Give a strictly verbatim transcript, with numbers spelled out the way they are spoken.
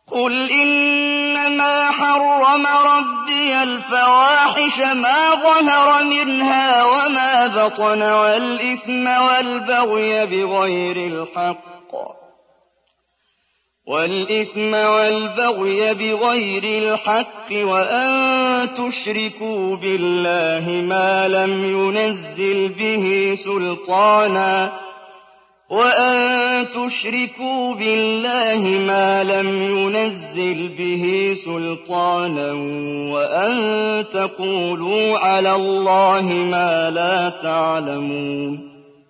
قُلْ إِنَّمَا حَرَّمَ رَبِّيَ الْفَوَاحِشَ مَا ظَهَرَ مِنْهَا وَمَا بَطَنَ وَالْإِثْمَ وَالْبَغْيَ بِغَيْرِ الْحَقِّ وَالْإِثْمَ وَالْبَغْيَ بِغَيْرِ الْحَقِّ وَأَن تُشْرِكُوا بِاللَّهِ مَا لَمْ يُنَزِّلْ بِهِ سُلْطَانًا وَأَن تُشْرِكُوا بِاللَّهِ مَا لَمْ يُنَزِّلْ بِهِ سُلْطَانًا وَأَن تَقُولُوا عَلَى اللَّهِ مَا لَا تَعْلَمُونَ